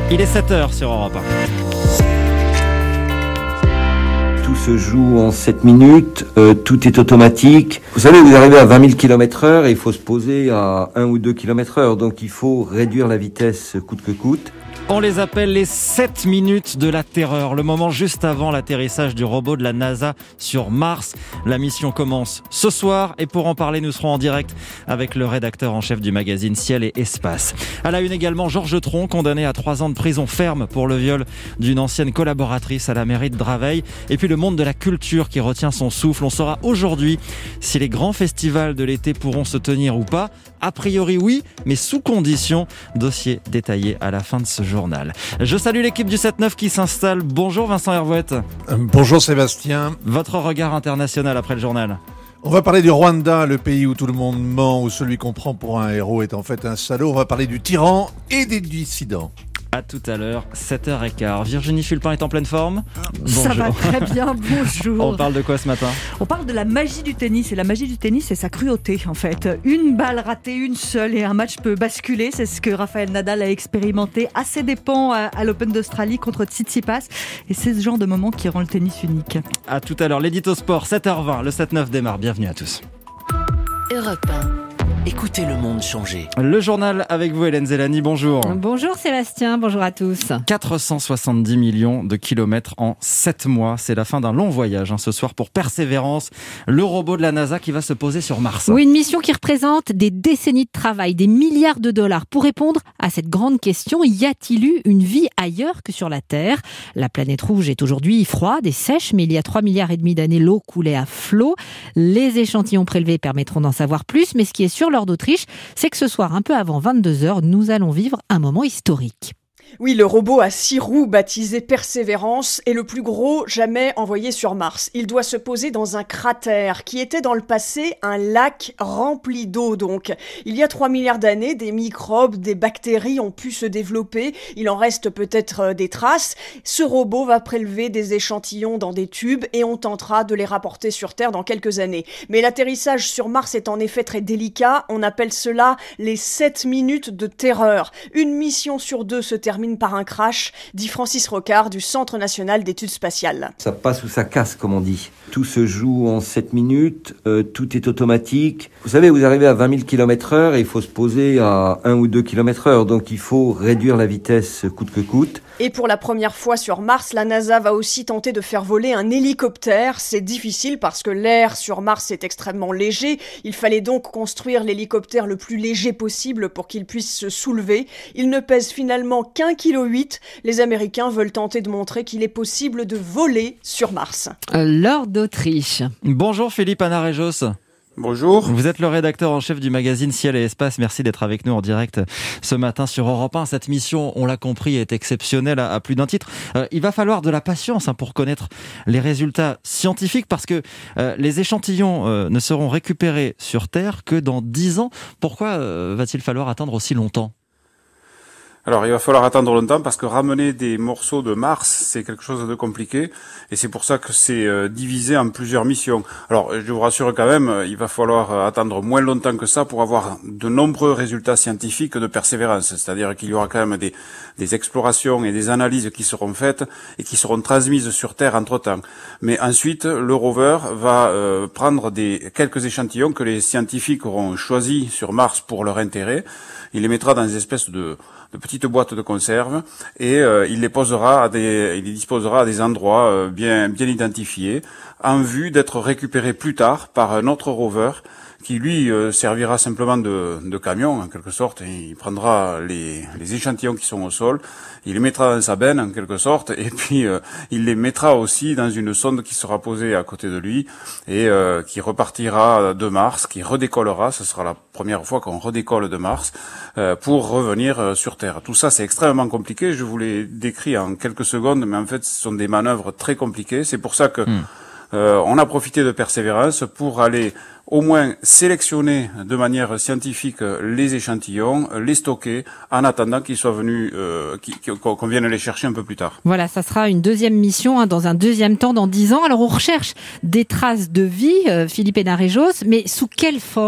Il est 7h sur Europe 1. Tout se joue en 7 minutes, tout est automatique. Vous savez, vous arrivez à 20 000 km/h et il faut se poser à 1 ou 2 km/h. Donc il faut réduire la vitesse coûte que coûte. On les appelle les 7 minutes de la terreur, le moment juste avant l'atterrissage du robot de la NASA sur Mars. La mission commence ce soir et pour en parler, nous serons en direct avec le rédacteur en chef du magazine Ciel et Espace. À la une également, Georges Tron, condamné à 3 ans de prison ferme pour le viol d'une ancienne collaboratrice à la mairie de Draveil. Et puis le monde de la culture qui retient son souffle. On saura aujourd'hui si les grands festivals de l'été pourront se tenir ou pas. A priori oui, mais sous condition. Dossier détaillé à la fin de ce journal. Je salue l'équipe du 7-9 qui s'installe. Bonjour Vincent Hervouette. Bonjour Sébastien. Votre regard international après le journal. On va parler du Rwanda, le pays où tout le monde ment, où celui qu'on prend pour un héros est en fait un salaud. On va parler du tyran et des dissidents. À tout à l'heure, 7h15. Virginie Fulpin est en pleine forme. Bonjour. Ça va très bien, bonjour. On parle de quoi ce matin ? On parle de la magie du tennis. Et la magie du tennis, c'est sa cruauté en fait. Une balle ratée, une seule, et un match peut basculer. C'est ce que Rafael Nadal a expérimenté à ses dépens à l'Open d'Australie contre Tsitsipas. Et c'est ce genre de moment qui rend le tennis unique. À tout à l'heure, l'édito sport, 7h20. Le 7-9 démarre. Bienvenue à tous. Europe 1. Écoutez le monde changer. Le journal avec vous, Hélène Zellani, bonjour. Bonjour Sébastien, bonjour à tous. 470 millions de kilomètres en 7 mois. C'est la fin d'un long voyage ce soir pour Persévérance, le robot de la NASA qui va se poser sur Mars. Oui, une mission qui représente des décennies de travail, des milliards de dollars. Pour répondre à cette grande question, y a-t-il eu une vie ailleurs que sur la Terre ? La planète rouge est aujourd'hui froide et sèche, mais il y a 3,5 milliards d'années, l'eau coulait à flot. Les échantillons prélevés permettront d'en savoir plus, mais ce qui est sûr lors d'Autriche, c'est que ce soir, un peu avant 22h, nous allons vivre un moment historique. Oui, le robot à 6 roues baptisé Persévérance est le plus gros jamais envoyé sur Mars. Il doit se poser dans un cratère qui était dans le passé un lac rempli d'eau donc. Il y a 3 milliards d'années, des microbes, des bactéries ont pu se développer. Il en reste peut-être des traces. Ce robot va prélever des échantillons dans des tubes et on tentera de les rapporter sur Terre dans quelques années. Mais l'atterrissage sur Mars est en effet très délicat. On appelle cela les 7 minutes de terreur. Une mission sur 2 se termine par un crash, dit Francis Rocard du Centre national d'études spatiales. Ça passe ou ça casse, comme on dit. Tout se joue en 7 minutes, tout est automatique. Vous savez, vous arrivez à 20 000 km/h et il faut se poser à 1 ou 2 km/h. Donc il faut réduire la vitesse coûte que coûte. Et pour la première fois sur Mars, la NASA va aussi tenter de faire voler un hélicoptère. C'est difficile parce que l'air sur Mars est extrêmement léger. Il fallait donc construire l'hélicoptère le plus léger possible pour qu'il puisse se soulever. Il ne pèse finalement qu'1,8 kg. Les Américains veulent tenter de montrer qu'il est possible de voler sur Mars. Lors d'Autriche. Bonjour Philippe Anarejos. Bonjour. Vous êtes le rédacteur en chef du magazine Ciel et Espace. Merci d'être avec nous en direct ce matin sur Europe 1. Cette mission, on l'a compris, est exceptionnelle à plus d'un titre. Il va falloir de la patience pour connaître les résultats scientifiques parce que les échantillons ne seront récupérés sur Terre que dans 10 ans. Pourquoi va-t-il falloir attendre aussi longtemps ? Alors, il va falloir attendre longtemps parce que ramener des morceaux de Mars, c'est quelque chose de compliqué et c'est pour ça que c'est divisé en plusieurs missions. Alors, je vous rassure quand même, il va falloir attendre moins longtemps que ça pour avoir de nombreux résultats scientifiques de Persévérance. C'est-à-dire qu'il y aura quand même des explorations et des analyses qui seront faites et qui seront transmises sur Terre entre-temps. Mais ensuite, le rover va prendre quelques échantillons que les scientifiques auront choisis sur Mars pour leur intérêt. Il les mettra dans des espèces de petites boîtes de conserve et il les disposera à des endroits bien identifiés en vue d'être récupérés plus tard par un autre rover qui lui servira simplement de camion en quelque sorte. Il prendra les échantillons qui sont au sol, il les mettra dans sa benne en quelque sorte et puis il les mettra aussi dans une sonde qui sera posée à côté de lui et qui repartira de Mars, qui redécollera. Ce sera la première fois qu'on redécolle de Mars pour revenir sur Terre. Tout ça c'est extrêmement compliqué, je vous l'ai décrit en quelques secondes, mais en fait ce sont des manœuvres très compliquées. C'est pour ça que on a profité de Persévérance pour aller au moins sélectionner de manière scientifique les échantillons, les stocker, en attendant qu'ils soient venus, qu'on vienne les chercher un peu plus tard. Voilà, ça sera une deuxième mission, dans un deuxième temps, dans 10 ans. Alors on recherche des traces de vie, Philippe Hénarejos, mais sous quelle forme ?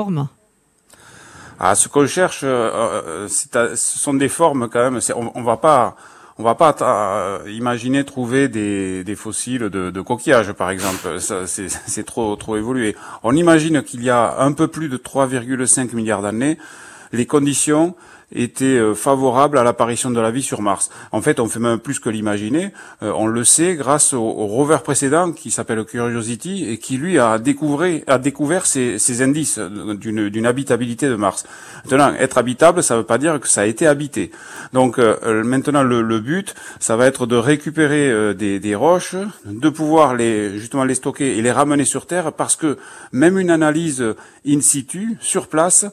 Ce qu'on cherche, ce sont des formes quand même. On va pas On va pas imaginer trouver des fossiles de coquillages, par exemple. Ça, c'est trop évolué. On imagine qu'il y a un peu plus de 3,5 milliards d'années, les conditions étaient favorables à l'apparition de la vie sur Mars. En fait, on fait même plus que l'imaginer. On le sait grâce au rover précédent qui s'appelle Curiosity et qui lui a découvert ces indices d'une habitabilité de Mars. Maintenant, être habitable, ça veut pas dire que ça a été habité. Donc maintenant, le but, ça va être de récupérer des roches, de pouvoir les stocker et les ramener sur Terre, parce que même une analyse in situ, sur place,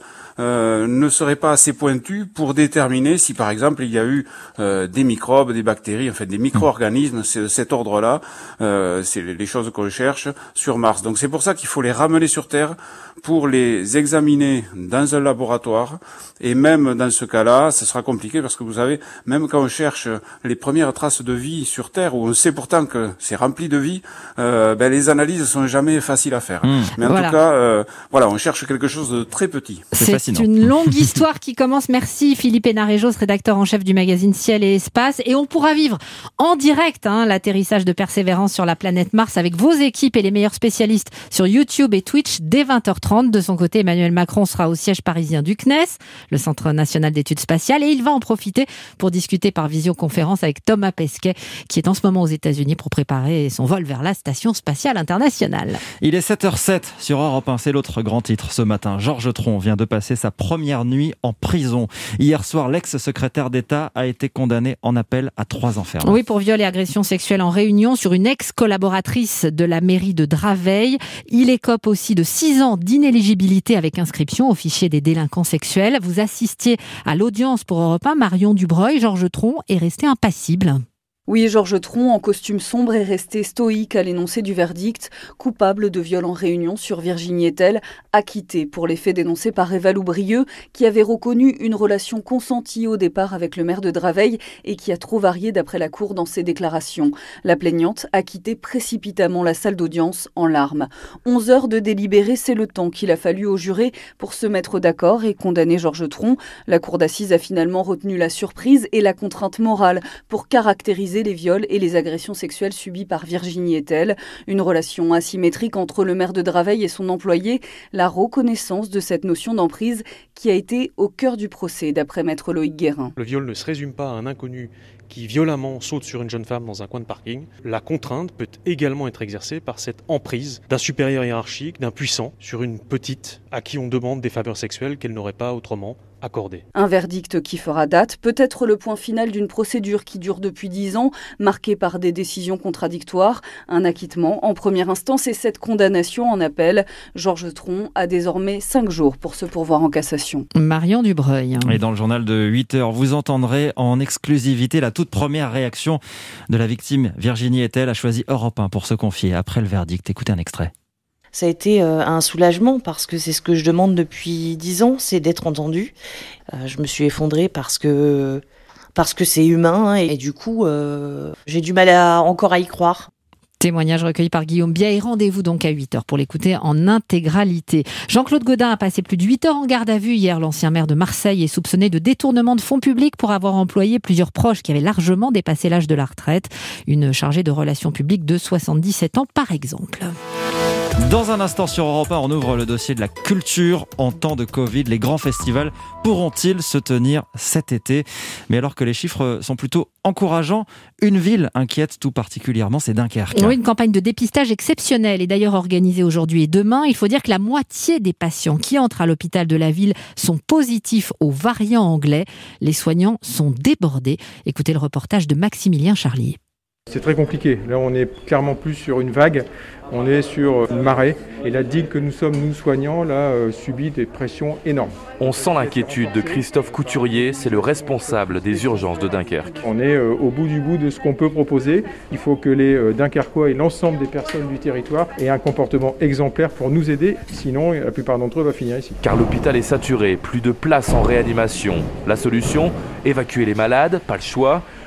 ne serait pas assez pointue pour déterminer si, par exemple, il y a eu des microbes, des bactéries, en fait des micro-organismes, c'est de cet ordre-là, c'est les choses qu'on cherche sur Mars. Donc c'est pour ça qu'il faut les ramener sur Terre pour les examiner dans un laboratoire. Et même dans ce cas-là, ce sera compliqué parce que vous savez, même quand on cherche les premières traces de vie sur Terre, où on sait pourtant que c'est rempli de vie, les analyses sont jamais faciles à faire. Mais en tout cas, on cherche quelque chose de très petit. C'est une longue histoire qui commence. Merci Philippe Hénarejos, rédacteur en chef du magazine Ciel et Espace. Et on pourra vivre en direct l'atterrissage de Persévérance sur la planète Mars avec vos équipes et les meilleurs spécialistes sur YouTube et Twitch dès 20h30. De son côté, Emmanuel Macron sera au siège parisien du CNES, le Centre national d'études spatiales, et il va en profiter pour discuter par visioconférence avec Thomas Pesquet, qui est en ce moment aux États-Unis pour préparer son vol vers la Station spatiale internationale. Il est 7h07 sur Europe 1, c'est l'autre grand titre ce matin. Georges Tron vient de passer sa première nuit en prison. Hier soir, l'ex-secrétaire d'État a été condamné en appel à 3 ans ferme. Oui, pour viol et agression sexuelle en réunion sur une ex-collaboratrice de la mairie de Draveil. Il écope aussi de 6 ans d'inéligibilité avec inscription au fichier des délinquants sexuels. Vous assistiez à l'audience pour Europe 1. Marion Dubreuil, Georges Tron est resté impassible. Oui, Georges Tron, en costume sombre, est resté stoïque à l'énoncé du verdict. Coupable de viol en réunion sur Virginie Etel, acquitté pour les faits dénoncés par Eva Loubrieux, qui avait reconnu une relation consentie au départ avec le maire de Draveil et qui a trop varié d'après la Cour dans ses déclarations. La plaignante a quitté précipitamment la salle d'audience en larmes. 11 heures de délibéré, c'est le temps qu'il a fallu aux jurés pour se mettre d'accord et condamner Georges Tron. La Cour d'assises a finalement retenu la surprise et la contrainte morale pour caractériser les viols et les agressions sexuelles subies par Virginie Etel. Une relation asymétrique entre le maire de Draveil et son employé. La reconnaissance de cette notion d'emprise qui a été au cœur du procès, d'après maître Loïc Guérin. Le viol ne se résume pas à un inconnu qui violemment saute sur une jeune femme dans un coin de parking. La contrainte peut également être exercée par cette emprise d'un supérieur hiérarchique, d'un puissant, sur une petite à qui on demande des faveurs sexuelles qu'elle n'aurait pas autrement accordées. Un verdict qui fera date, peut-être le point final d'une procédure qui dure depuis 10 ans, marquée par des décisions contradictoires, un acquittement en première instance et cette condamnation en appel. Georges Tron a désormais 5 jours pour se pourvoir en cassation. Marion Dubreuil. Et dans le journal de 8h, vous entendrez en exclusivité la toute première réaction de la victime. Virginie Etel a choisi Europe 1 pour se confier après le verdict. Écoutez un extrait. Ça a été un soulagement parce que c'est ce que je demande depuis 10 ans, c'est d'être entendue. Je me suis effondrée parce que c'est humain et du coup, j'ai du mal encore à y croire. Témoignage recueilli par Guillaume Biet et rendez-vous donc à 8h pour l'écouter en intégralité. Jean-Claude Gaudin a passé plus de 8 heures en garde à vue hier. L'ancien maire de Marseille est soupçonné de détournement de fonds publics pour avoir employé plusieurs proches qui avaient largement dépassé l'âge de la retraite. Une chargée de relations publiques de 77 ans par exemple. Dans un instant sur Europe 1, on ouvre le dossier de la culture en temps de Covid. Les grands festivals pourront-ils se tenir cet été ? Mais alors que les chiffres sont plutôt encourageants, une ville inquiète tout particulièrement, c'est Dunkerque. Oui, une campagne de dépistage exceptionnelle est d'ailleurs organisée aujourd'hui et demain. Il faut dire que la moitié des patients qui entrent à l'hôpital de la ville sont positifs au variant anglais. Les soignants sont débordés. Écoutez le reportage de Maximilien Charlier. C'est très compliqué. Là, on est clairement plus sur une vague. On est sur une marée. Et la digue que nous sommes, nous soignants, là, subit des pressions énormes. On sent l'inquiétude de Christophe Couturier, c'est le responsable des urgences de Dunkerque. On est au bout du bout de ce qu'on peut proposer. Il faut que les Dunkerquois et l'ensemble des personnes du territoire aient un comportement exemplaire pour nous aider. Sinon, la plupart d'entre eux vont finir ici. Car l'hôpital est saturé, plus de place en réanimation. La solution ? Évacuer les malades, pas le choix.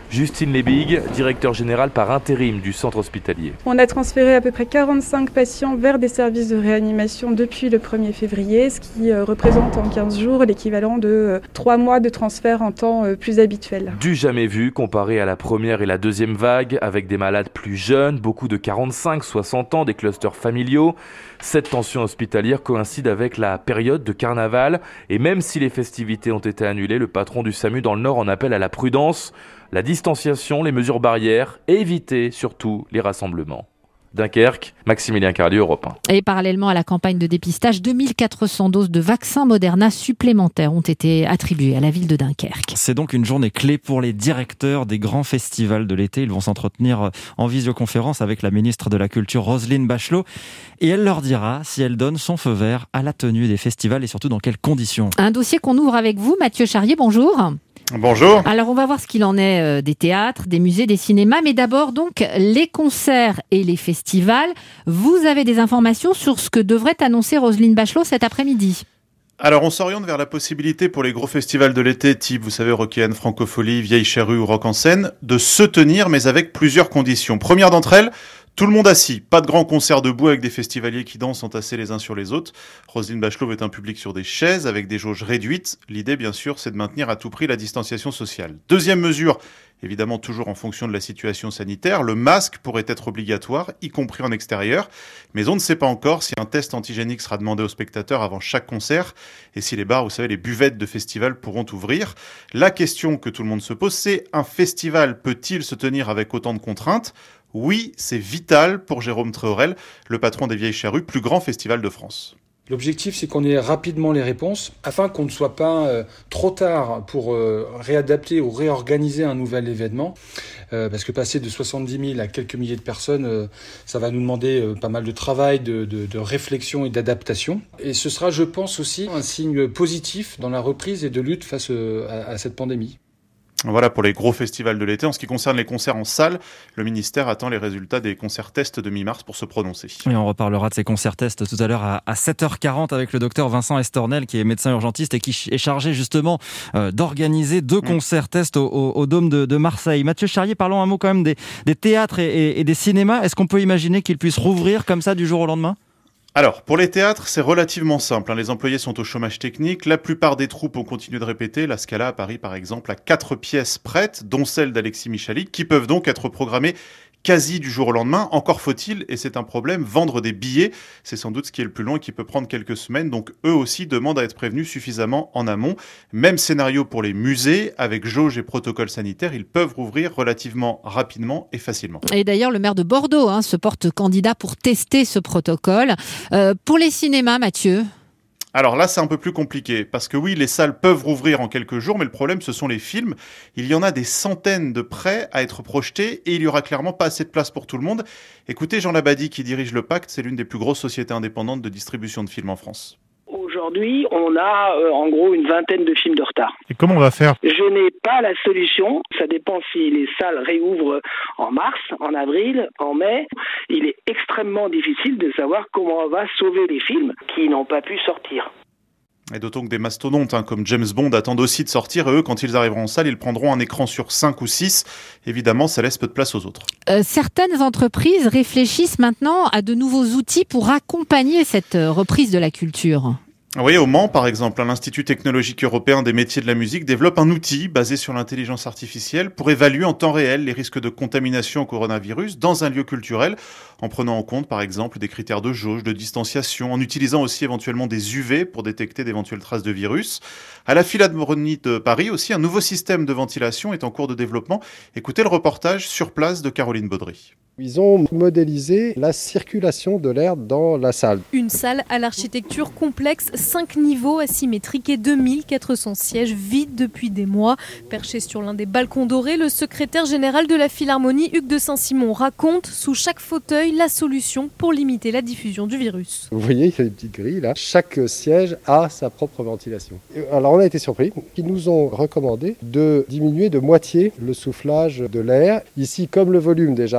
Justine Lebig, directeur général par intérim du centre hospitalier. On a transféré à peu près 45 patients vers des services de réanimation depuis le 1er février, ce qui représente en 15 jours l'équivalent de 3 mois de transfert en temps plus habituel. Du jamais vu comparé à la première et la deuxième vague, avec des malades plus jeunes, beaucoup de 45-60 ans, des clusters familiaux. Cette tension hospitalière coïncide avec la période de carnaval et même si les festivités ont été annulées, le patron du SAMU dans le Nord en appelle à la prudence, la distanciation, les mesures barrières et éviter surtout les rassemblements. Dunkerque, Maximilien Carlier, Europe 1. Et parallèlement à la campagne de dépistage, 2400 doses de vaccins Moderna supplémentaires ont été attribuées à la ville de Dunkerque. C'est donc une journée clé pour les directeurs des grands festivals de l'été. Ils vont s'entretenir en visioconférence avec la ministre de la Culture, Roselyne Bachelot. Et elle leur dira si elle donne son feu vert à la tenue des festivals et surtout dans quelles conditions. Un dossier qu'on ouvre avec vous, Mathieu Charrier, bonjour. Bonjour. Alors on va voir ce qu'il en est des théâtres, des musées, des cinémas, mais d'abord donc les concerts et les festivals. Vous avez des informations sur ce que devrait annoncer Roselyne Bachelot cet après-midi? Alors on s'oriente vers la possibilité pour les gros festivals de l'été, type vous savez Rockéenne, Francophonie, Vieille Charrue ou Rock en Seine, de se tenir mais avec plusieurs conditions. Première d'entre elles, tout le monde assis, pas de grands concerts debout avec des festivaliers qui dansent entassés les uns sur les autres. Roselyne Bachelot veut un public sur des chaises avec des jauges réduites. L'idée, bien sûr, c'est de maintenir à tout prix la distanciation sociale. Deuxième mesure, évidemment toujours en fonction de la situation sanitaire, le masque pourrait être obligatoire, y compris en extérieur. Mais on ne sait pas encore si un test antigénique sera demandé aux spectateurs avant chaque concert et si les bars, vous savez, les buvettes de festivals pourront ouvrir. La question que tout le monde se pose, c'est un festival peut-il se tenir avec autant de contraintes ? Oui, c'est vital pour Jérôme Tréorel, le patron des Vieilles Charrues, plus grand festival de France. L'objectif, c'est qu'on ait rapidement les réponses, afin qu'on ne soit pas trop tard pour réadapter ou réorganiser un nouvel événement. Parce que passer de 70 000 à quelques milliers de personnes, ça va nous demander pas mal de travail, de réflexion et d'adaptation. Et ce sera, je pense aussi, un signe positif dans la reprise et de lutte face à cette pandémie. Voilà pour les gros festivals de l'été. En ce qui concerne les concerts en salle, le ministère attend les résultats des concerts tests de mi-mars pour se prononcer. Et on reparlera de ces concerts tests tout à l'heure à 7h40 avec le docteur Vincent Estornel qui est médecin urgentiste et qui est chargé justement d'organiser 2 concerts tests au Dôme de Marseille. Mathieu Charrier, parlons un mot quand même des théâtres et des cinémas. Est-ce qu'on peut imaginer qu'ils puissent rouvrir comme ça du jour au lendemain ? Alors, pour les théâtres, c'est relativement simple. Les employés sont au chômage technique. La plupart des troupes ont continué de répéter. La Scala à Paris, par exemple, a 4 pièces prêtes, dont celle d'Alexis Michalik, qui peuvent donc être programmées quasi du jour au lendemain. Encore faut-il, et c'est un problème, vendre des billets. C'est sans doute ce qui est le plus long et qui peut prendre quelques semaines. Donc eux aussi demandent à être prévenus suffisamment en amont. Même scénario pour les musées. Avec jauge et protocole sanitaire, ils peuvent rouvrir relativement rapidement et facilement. Et d'ailleurs, le maire de Bordeaux se porte candidat pour tester ce protocole. Pour les cinémas, Mathieu ? Alors là, c'est un peu plus compliqué, parce que oui, les salles peuvent rouvrir en quelques jours, mais le problème, ce sont les films. Il y en a des centaines de prêts à être projetés, et il y aura clairement pas assez de place pour tout le monde. Écoutez Jean Labadie, qui dirige le Pacte, c'est l'une des plus grosses sociétés indépendantes de distribution de films en France. Aujourd'hui, on a en gros une vingtaine de films de retard. Et comment on va faire ? Je n'ai pas la solution. Ça dépend si les salles réouvrent en mars, en avril, en mai. Il est extrêmement difficile de savoir comment on va sauver les films qui n'ont pas pu sortir. Et d'autant que des mastodontes comme James Bond attendent aussi de sortir, et eux, quand ils arriveront en salle, ils prendront un écran sur 5 ou 6. Évidemment, ça laisse peu de place aux autres. Certaines entreprises réfléchissent maintenant à de nouveaux outils pour accompagner cette reprise de la culture. Oui, au Mans, par exemple, l'Institut technologique européen des métiers de la musique développe un outil basé sur l'intelligence artificielle pour évaluer en temps réel les risques de contamination au coronavirus dans un lieu culturel, en prenant en compte, par exemple, des critères de jauge, de distanciation, en utilisant aussi éventuellement des UV pour détecter d'éventuelles traces de virus. À la Philharmonie de Paris aussi, un nouveau système de ventilation est en cours de développement. Écoutez le reportage sur place de Caroline Baudry. Ils ont modélisé la circulation de l'air dans la salle. Une salle à l'architecture complexe, 5 niveaux asymétriques et 2400 sièges vides depuis des mois. Perché sur l'un des balcons dorés, le secrétaire général de la Philharmonie, Hugues de Saint-Simon, raconte sous chaque fauteuil la solution pour limiter la diffusion du virus. Vous voyez, il y a des petites grilles là. Chaque siège a sa propre ventilation. Alors on a été surpris. Ils nous ont recommandé de diminuer de moitié le soufflage de l'air. Ici, comme le volume déjà est très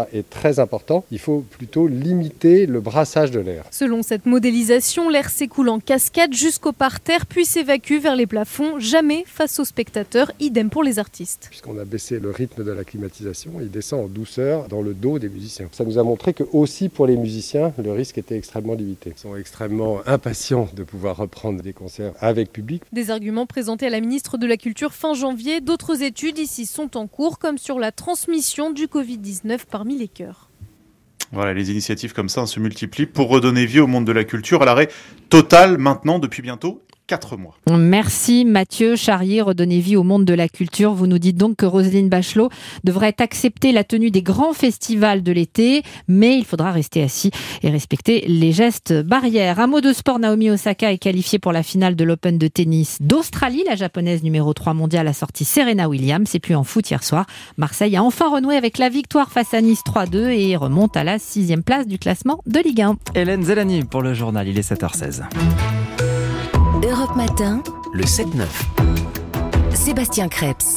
très important. Il faut plutôt limiter le brassage de l'air. Selon cette modélisation, l'air s'écoule en cascade jusqu'au parterre puis s'évacue vers les plafonds, jamais face aux spectateurs, idem pour les artistes. Puisqu'on a baissé le rythme de la climatisation, il descend en douceur dans le dos des musiciens. Ça nous a montré que aussi pour les musiciens, le risque était extrêmement limité. Ils sont extrêmement impatients de pouvoir reprendre des concerts avec public. Des arguments présentés à la ministre de la Culture fin janvier. D'autres études ici sont en cours, comme sur la transmission du Covid-19 parmi les chœurs. Voilà, les initiatives comme ça se multiplient pour redonner vie au monde de la culture à l'arrêt total maintenant depuis bientôt 4 mois. Merci Mathieu Charrier, redonner vie au monde de la culture. Vous nous dites donc que Roselyne Bachelot devrait accepter la tenue des grands festivals de l'été, mais il faudra rester assis et respecter les gestes barrières. Un mot de sport, Naomi Osaka est qualifiée pour la finale de l'Open de tennis d'Australie. La japonaise numéro 3 mondiale a sorti Serena Williams. Et puis en foot hier soir, Marseille a enfin renoué avec la victoire face à Nice 3-2 et remonte à la 6e place du classement de Ligue 1. Hélène Zellani pour le journal, il est 7h16. Europe Matin, le 7-9. Sébastien Krebs.